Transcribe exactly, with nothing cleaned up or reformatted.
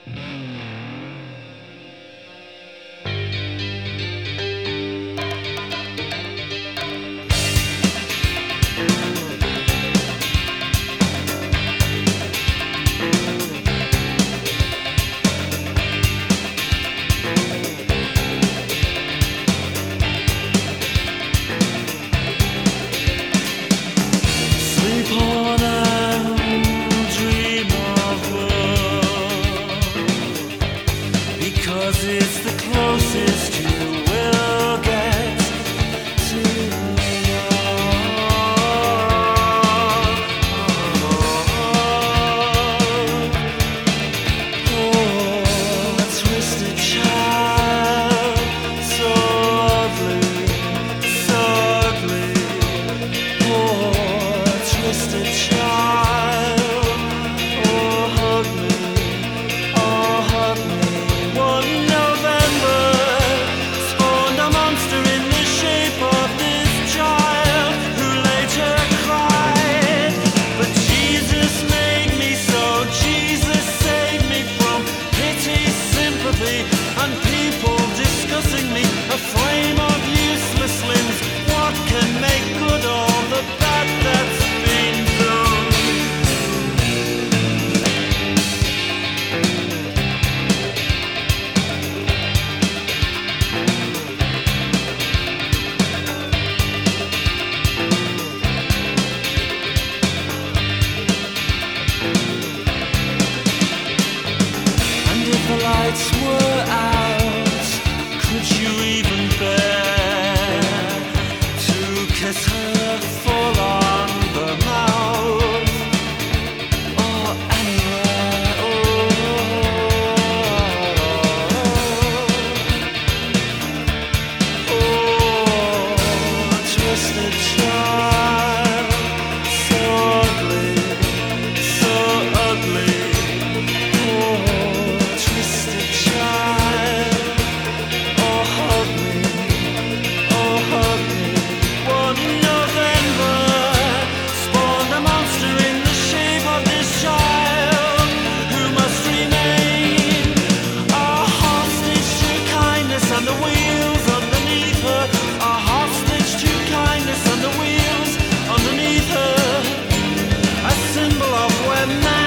Cause it's the closest you will get to love. Oh, a twisted child, so ugly, so ugly. Oh, a twisted child, oh hug me, oh hug me. One November spawned a monster in the shape of this child who later cried. But Jesus made me so, Jesus saved me from pity, sympathy, and people discussing me. A frame of useless limbs, what can make good all the bad that's been done? The lights were out, could you even bear to kiss her full on the mouth or anywhere? Oh, oh, twisted child, so ugly, so ugly. And the wheels underneath her, a hostage to kindness, and the wheels underneath her, a symbol of when